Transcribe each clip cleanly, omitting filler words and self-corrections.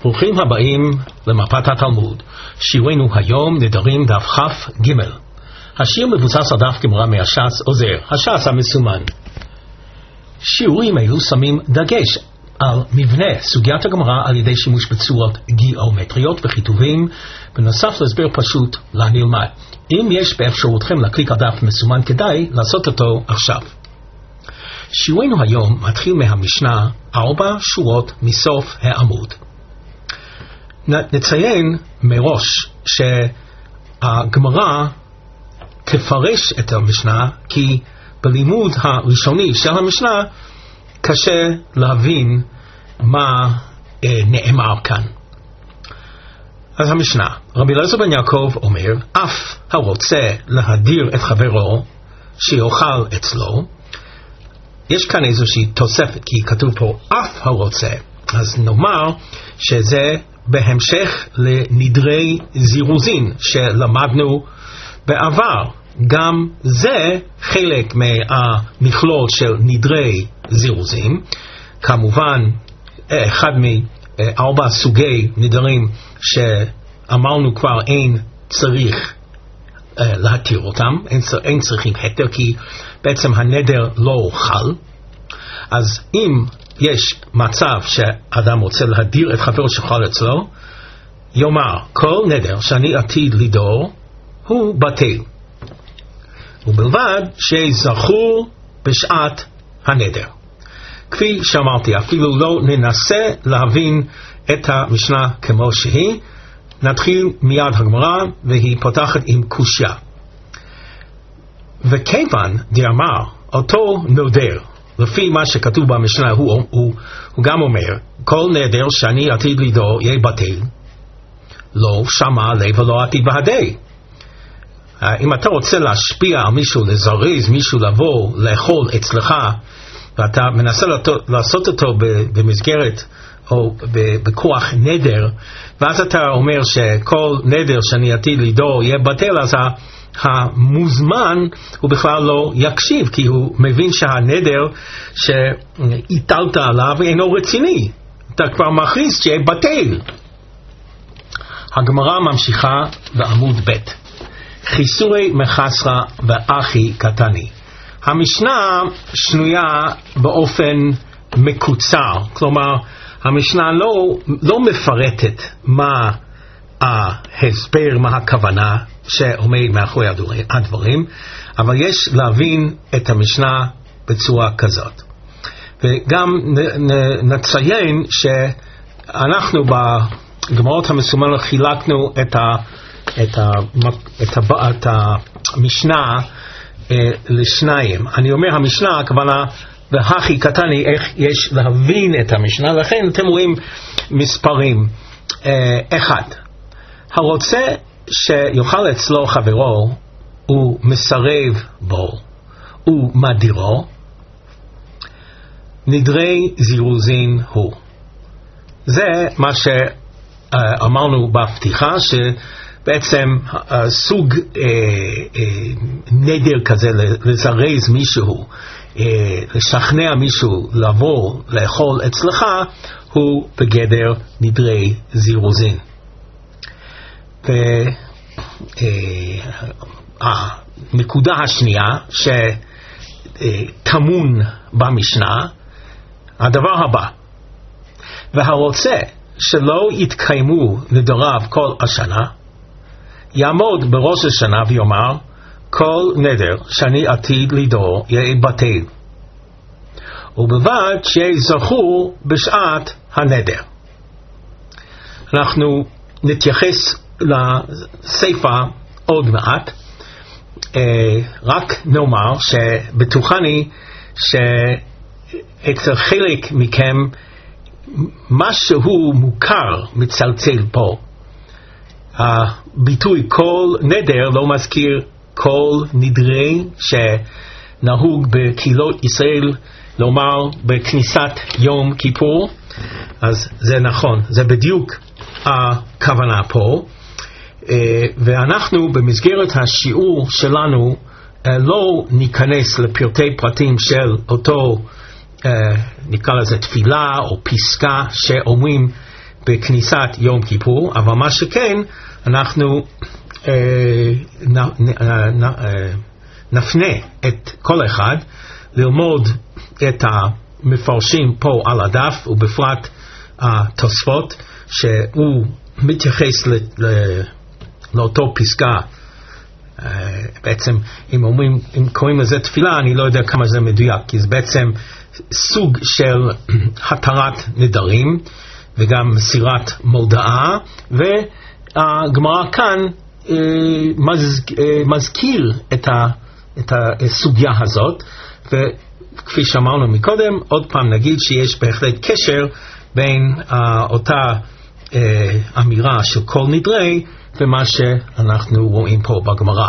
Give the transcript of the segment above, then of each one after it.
ברוכים הבאים למפת התלמוד. שיעורנו היום נדרים דף כ"ג. השיר מבוסס על דף גמרא מהש"ס עוזר, הש"ס המסומן. שיעורים אלו שמים דגש על מבנה סוגיית הגמרא על ידי שימוש בצורות גיאומטריות וכיתובים, בנוסף להסבר פשוט לנלמד. אם יש באפשרותכם להקליק על דף מסומן, כדאי לעשות אותו עכשיו. שיעורנו היום מתחיל מהמשנה 4 שורות מסוף העמוד. נציין מראש שהגמרא תפרש את המשנה, כי בלימוד הראשוני של המשנה קשה להבין מה נאמר כאן. אז המשנה, רבי אליעזר בן יעקב אומר, אף הרוצה להדיר את חברו שיאכל אצלו. יש כאן איזושהי תוספת, כי כתוב פה אף הרוצה, אז נאמר שזה בהמשך לנדרי זירוזין שלמדנו בעבר. גם זה חלק מהמכלול של נדרי זירוזין, כמובן אחד מארבע סוגי נדרים שאמרנו כבר אין צריך להתיר אותם, אין צריכים היתר, כי בעצם הנדר לא חל. אז אם יש מצב שאדם רוצה להדיר את חברו שחל אצלו, יאמר כל נדר שאני עתיד לדור הוא בטל, ובלבד שזכור בשעת הנדר. כפי שאמרתי, אפילו לא ננסה להבין את המשנה כמו שהיא. נתחיל מיד הגמרא, והיא פותחת עם קושיה. וכיוון דאמר אותו נודר, לפי מה שכתוב במשנה, הוא גם אומר כל נדר שאני עתיד לדור יהיה בטל, לא שמע לב ולא עתיד בהדי. אם אתה רוצה להשפיע על מישהו, לזרז מישהו לבוא לאכול אצלך, ואתה מנסה לעשות אותו במסגרת או בכוח נדר, ואז אתה אומר שכל נדר שאני עתיד לדור יהיה בטל, אז המוזמן הוא בכלל לא יקשיב, כי הוא מבין שהנדר שהטלת עליו אינו רציני. אתה כבר מכריז שיהיה בטל. הגמרא ממשיכה בעמוד ב', חיסורי מחסרה ואחי קטני. המשנה שנויה באופן מקוצר, כלומר המשנה לא מפרטת מה ההסבר, מה הכוונה שעומד מאחורי הדברים, אבל יש להבין את המשנה בצורה כזאת. וגם נציין שאנחנו בגמרות המסומנות חילקנו את המשנה לשניים. אני אומר המשנה, הכוונה והכי קטני, איך יש להבין את המשנה, לכן אתם רואים מספרים. אחד, הרוצה שיאכל אצלו חברו, הוא מסרב בו, הוא מדירו, נדרי זירוזין הוא. זה מה שאמרנו בפתיחה, שבעצם סוג נדר כזה, לזרז מישהו, לשכנע מישהו לבוא לאכול אצלך, הוא בגדר נדרי זירוזין. והנקודה השנייה שטמון במשנה, הדבר הבא, והרוצה שלא יתקיימו נדריו כל השנה, יעמוד בראש השנה ויאמר כל נדר שאני עתיד לדור יהיה בטל, ובלבד שיהיה זכור בשעת הנדר. אנחנו נתייחס לספר עוד מעט, רק נאמר שבטוחני שאצל חלק מכם משהו מוכר מצלצל פה. הביטוי כל נדר לא מזכיר כל נדרי שנהוג בקהילות ישראל לומר בכניסת יום כיפור. אז זה נכון, זה בדיוק הכוונה פה. ואנחנו במסגרת השיעור שלנו לא ניכנס לפרטי פרטים של אותו נקרא לזה תפילה או פסקה שאומרים בכניסת יום כיפור, אבל מה שכן, אנחנו נפנה את כל אחד ללמוד את המפרשים פה על הדף, ובפרט התוספות, שהוא מתייחס לאותו פסקה. בעצם אם קוראים לזה תפילה, אני לא יודע כמה זה מדויק, כי זה בעצם סוג של התרת נדרים וגם מסירת מודעה, והגמרא כאן מזכיר את הסוגיה הזאת, וכפי שאמרנו מקודם, עוד פעם נגיד שיש בהחלט קשר בין אותה אמירה של כל נדרי ומה שאנחנו רואים פה בגמרא.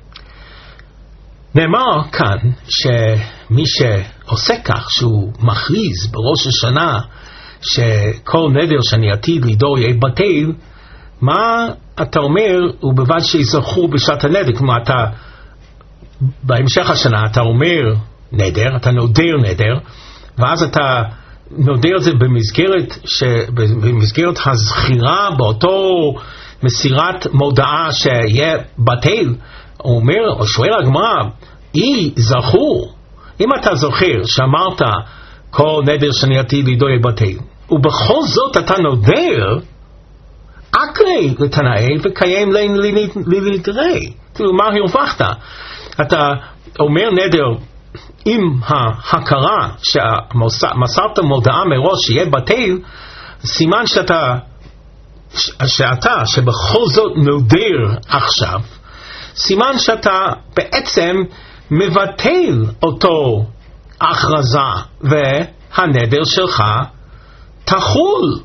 נאמר כאן שמי שעושה כך, שהוא מכריז בראש השנה שכל נדר שאני עתיד לדור יהיה בטל, מה אתה אומר? ובלבד שיזכרו בשעת הנדר. כלומר, אתה בהמשך השנה אתה אומר נדר, אתה נודר נדר, ואז אתה נודר את זה במסגרת הזכירה באותו מסירת מודעה שיהיה בטל. הוא אומר, או שואל הגמרא, זכור, אם אתה זוכר שאמרת כל נדר שאני עתיד לדור יהיה בטל, ובכל זאת אתה נודר, אקרי לתנאי וקיים לנדרי. כאילו, מה הרווחת? אתה אומר נדר עם ההכרה שמסרת מודעה מראש שיהיה בטל, סימן שבכל זאת נודר עכשיו, סימן שאתה בעצם מבטל אותו הכרזה, והנדר שלך תחול.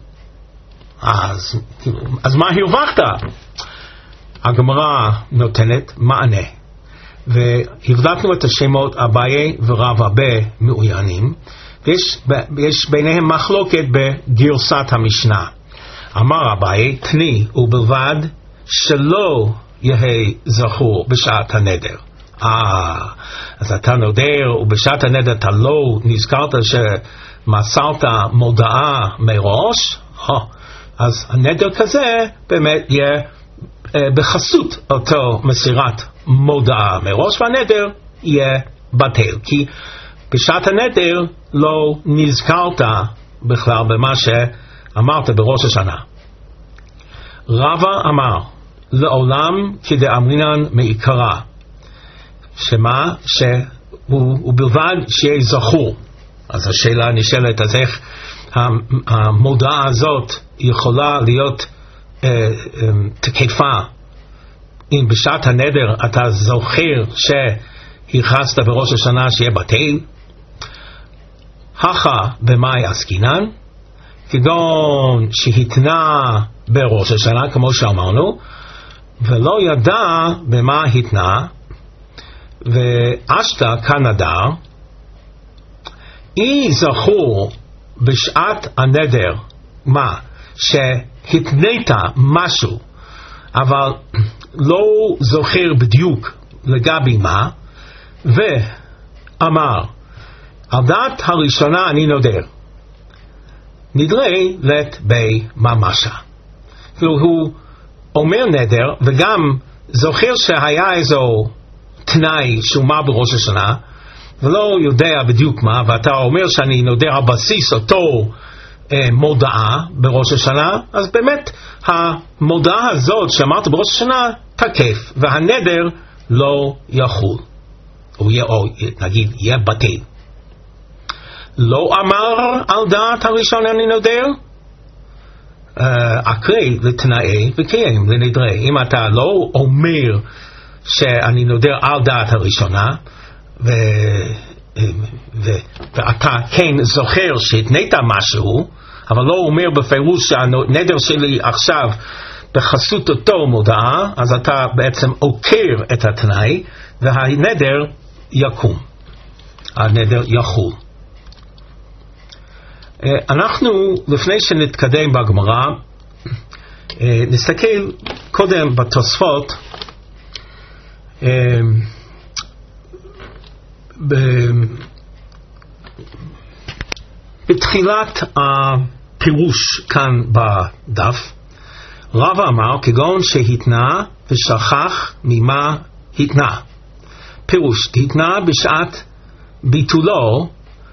אז מה הרווחת? הגמרא נותנת מענה, והבדקנו את השמות אביי ורבא במעוינים, ויש ביניהם מחלוקת בגרסת המשנה. אמר אביי, תני ובלבד שלא יהיה זכור בשעת הנדר. אז אתה נודר ובשעת הנדר אתה לא נזכרת שמסרת מודעה מראש, אז הנדר כזה באמת יהיה בחסות אותו מסירת מודעה מראש, והנדר יהיה בטל, כי בשעת הנדר לא נזכרת בכלל במה שאמרת בראש השנה. רבא אמר, לעולם כדאמרינן מעיקרה, שמה? שהוא בלבד שיהיה זכור. אז השאלה נשאלת, אז איך המודעה הזאת יכולה להיות תקפה אם בשעת הנדר אתה זוכר שהכרזת בראש השנה שיהיה בטל? הכה במאי עסקינן, כגון שהתנה בראש השנה כמו שאמרנו, ולא ידע במה התנה, ואשתה כנדר, זכור בשעת הנדר, מה? שהתנית משהו, אבל לא זוכר בדיוק לגבי מה, ואמר, על דעת הראשונה אני נודר, נדרי לת בי ממשה. כאילו הוא אומר נדר, וגם זוכר שהיה איזו תנאי שומה בראש השנה, ולא יודע בדיוק מה, ואתה אומר שאני נודר על בסיס אותו מודעה בראש השנה, אז באמת המודעה הזאת שאמרת בראש השנה תקף, והנדר לא יחול, או נגיד יהיה בטל. לא אמר על דעת הראשון אני נודר, אקרי לתנאי וקיים לנדרי. אם אתה לא אומר שאני נודר על דעת הראשונה, ואתה כן זוכר שהתנית משהו, אבל לא אומר בפירוש שהנדר שלי עכשיו בחסות אותו מודעה, אז אתה בעצם עוקר את התנאי, והנדר יקום, הנדר יחול. אנחנו, לפני שנתקדם בגמרא, נסתכל קודם בתוספות בתחילת פירוש כאן בדף. רבא אמר כגון שהתנה ושכח ממה התנה. פירוש, התנה בשעת ביטולו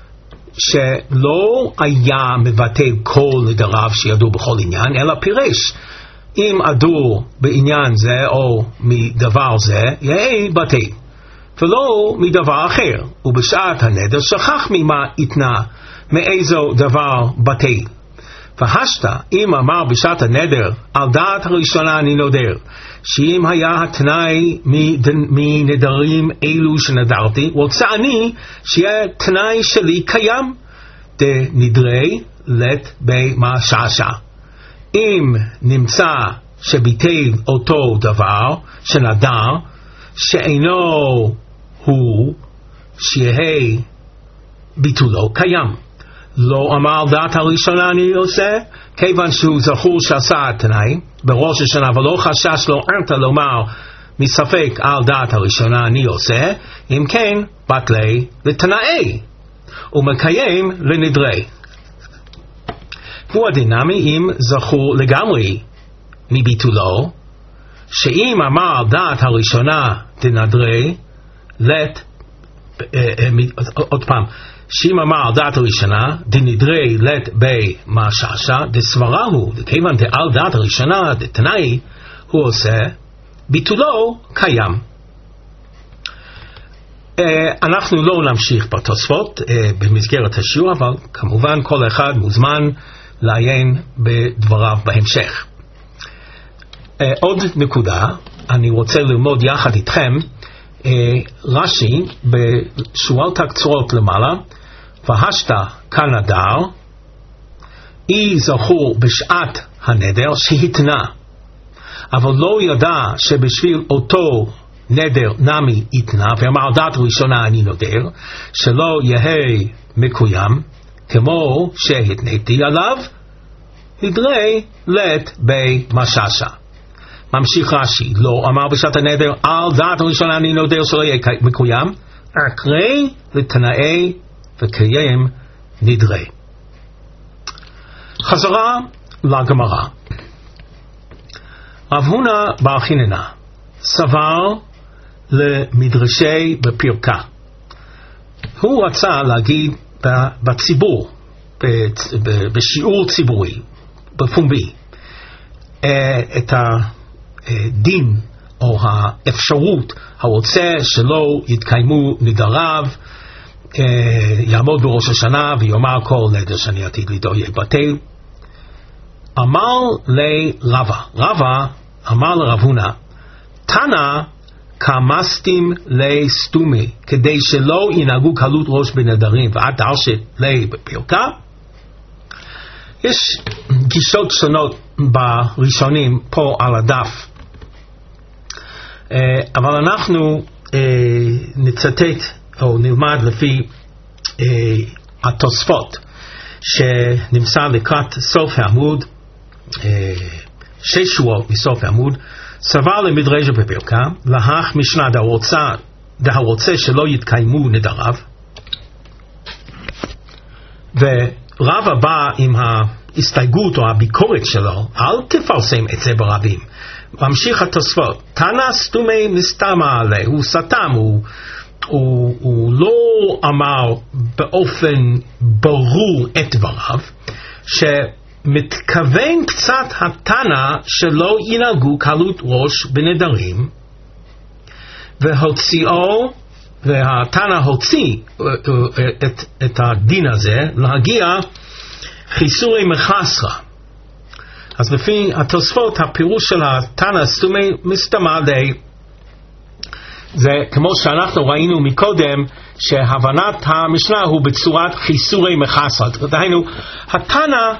שלא היה מבטא כל נדריו שידעו בכל עניין, אלא פירש אם אדור בעניין זה או מדבר זה יהיה בטל, ולא מדבר אחר. ובשעת הנדר שכח ממה התנה, מאיזו דבר בטל. והשתא, אם אמר בשעת הנדר על דעת הראשונה אני נודר, שאם היה התנאי מנדרים אלו שנדרתי, רוצה אני שיהיה תנאי שלי קיים, דנדרי לת במה שעשה. אם נמצא שביטל אותו דבר שנדר, שאינו הוא, שיהיה ביטולו קיים. לא אמר דעת הראשונה אני עושה, כיוון שהוא זכור שעשה התנאי בראש השנה, ולא חשש לו אנטה לומר מספק על דעת הראשונה אני עושה, אם כן בטלי לתנאי ומקיים לנדרי. והוא הדינמי אם זכור לגמרי מביטולו, שאם אמר דעת הראשונה דנדרי לת, עוד פעם, שאם אמר דעת הראשונה דנדרי לת במה שעשה, דסברה הוא, כיוון דעל דעת הראשונה דתנאי הוא עושה, ביטולו קיים. אנחנו לא נמשיך בתוספות במסגרת השיעור, אבל כמובן כל אחד מוזמן לעיין בדבריו בהמשך. עוד נקודה, אני רוצה ללמוד יחד איתכם רש"י בשורה הקצרות למעלה. והשתא כנדר, אי זכור בשעת הנדר שהתנה, אבל לא ידע שבשביל אותו נדר נמי התנה, ואמר דעת ראשונה אני נודר, שלא יהיה מקוים, כמו שהתניתי עליו, נדרי לת במששה. ממשיך רש"י, לא אמר בשעת הנדר על דעת ראשונה אני נודר שלא יהיה מקוים, אקרי לתנאי וקיים נדרי. חזרה לגמרא. רב הונא בר חיננה סבר למדרשי בפרקה. הוא רצה להגיד בציבור, בשיעור ציבורי, בפומבי, את הדין או האפשרות הרוצה שלא יתקיימו נדריו, יעמוד בראש השנה ויאמר כל נדר שאני עתיד לידו יהיה בטל. אמר לרבא, רבא אמר לרב הונא, תנא כמסתים לסתומי, כדי שלא ינהגו קלות ראש בנדרים ואת דרשת לי בפרקה. יש גישות שונות בראשונים פה על הדף, אבל אנחנו נצטט או נלמד לפי התוספות שנמצא לקראת סוף העמוד, 6 שורות מסוף העמוד. סבר למדרשי בפרקה, להך משנה דהרוצה שלא יתקיימו נדריו. ורבא בא עם ההסתייגות או הביקורת שלו, אל תפרסם את זה ברבים. ממשיך התוספות, תנא סתומי מסתמה עליה, הוא סתם, הוא לא אמר באופן ברור את דבריו, שמתכוון קצת התנא שלא ינהגו קלות ראש בנדרים, והתנא הוציא את הדין הזה להגיע חיסורי מחסרה. אז לפי התוספות הפירוש של התנא סתומי מסתמה עליה, זה כמו שאנחנו ראינו מקודם, שהבנת המשנה הוא בצורת חיסורי מחסרת. דהיינו, התנא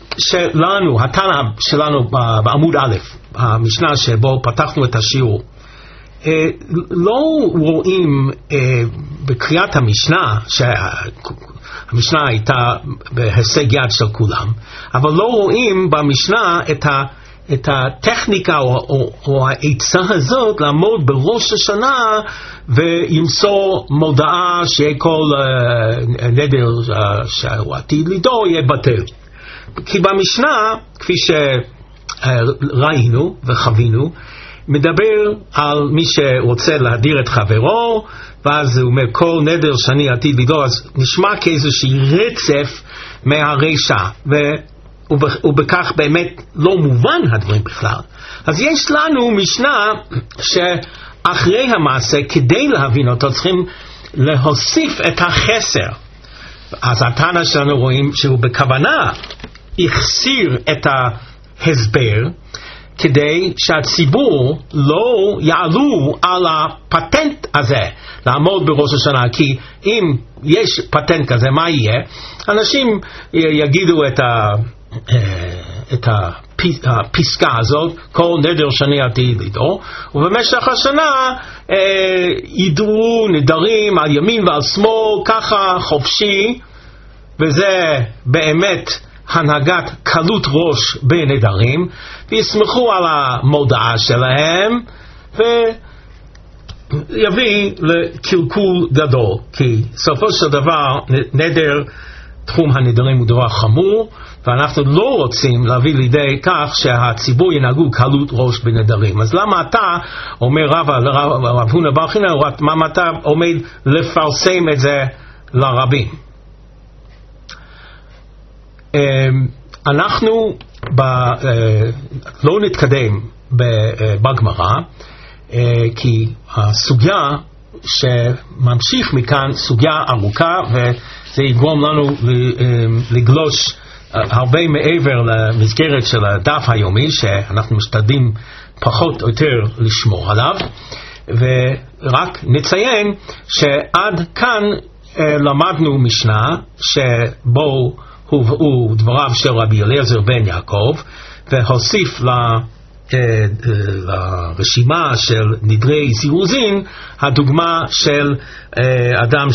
שלנו בעמוד א', המשנה שבו פתחנו את השיעור, לא רואים בקריאת המשנה, שהמשנה הייתה בהישג יד של כולם, אבל לא רואים במשנה את הטכניקה או העצה הזאת לעמוד בראש השנה וימסור מודעה שיהיה כל נדר שהוא עתיד לידו יהיה בטל. כי במשנה, כפי שראינו וחווינו, מדבר על מי שרוצה להדיר את חברו, ואז הוא אומר כל נדר שאני עתיד לדור, אז נשמע כאיזושהי רצף מהרשע, ובכך באמת לא מובן הדברים בכלל. אז יש לנו משנה שאחרי המעשה, כדי להבין אותו, צריכים להוסיף את החסר. אז התנא שלנו רואים שהוא בכוונה החסיר את ההסבר, כדי שהציבור לא יעלו על הפטנט הזה לעמוד בראש השנה, כי אם יש פטנט כזה, מה יהיה? אנשים יגידו את הפסקה הזאת, כל נדר שאני עתיד לדור, ובמשך השנה ידעו נדרים על ימין ועל שמאל ככה חופשי, וזה באמת הנהגת קלות ראש בנדרים, ויסמכו על המודעה שלהם, ויביא לקלקול גדול, כי סופו של דבר נדר, תחום הנדרים הוא דבר חמור, ואנחנו לא רוצים להביא לידי כך שהציבור ינהגו קלות ראש בנדרים. אז למה אתה אומר רב הונא בר חינא, מה אתה עומד לפרסם את זה לרבים? אנחנו לא נתקדם בגמרא, כי הסוגיה שממשיך מכאן סוגיה ארוכה, וזה יגרום לנו לגלוש הרבה מעבר למסגרת של הדף היומי, שאנחנו משתדלים פחות או יותר לשמור עליו. ורק נציין שעד כאן למדנו משנה שבו הובאו דבריו של רבי אליעזר בן יעקב, והוסיף לרשימה של נדרי זירוזין הדוגמה של אדם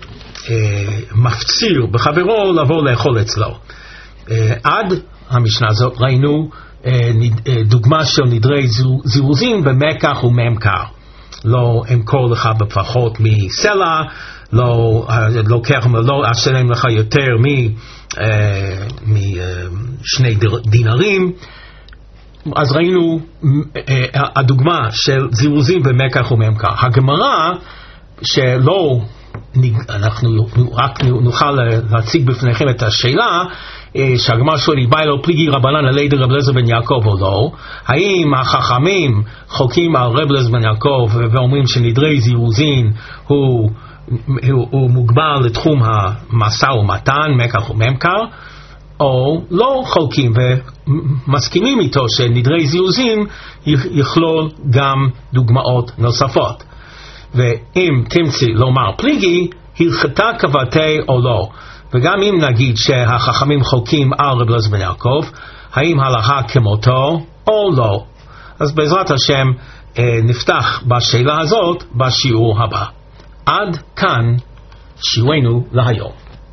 שמפציר בחברו לבוא לאכול אצלו. עד המשנה הזאת ראינו דוגמה של נדרי זירוזין במקח וממכר. לא אמכור לך בפחות מסלע, לא אשלם לך יותר משני דינרים. אז ראינו הדוגמה של זירוזין במקח וממכר. הגמרא שלא אנחנו רק נוכל להציג בפניכם את השאלה, שהגמרא שואלת באי לו פליגי רבנן עלי דרב אליעזר בן יעקב או לא, האם החכמים חוקים על רב אליעזר בן יעקב ואומרים שנדרי זירוזין הוא מוגבל לתחום המשא ומתן, מקח וממכר, או לא חולקים ומסכימים איתו שנדרי זירוזין יכלול גם דוגמאות נוספות. ואם תמצא לומר פליגי, הלכתה כבתי או לא. וגם אם נגיד שהחכמים חולקים על רב אליעזר בן יעקב, האם הלכה כמותו או לא. אז בעזרת השם נפתח בשאלה הזאת בשיעור הבא. עד כאן שיעורנו להיום.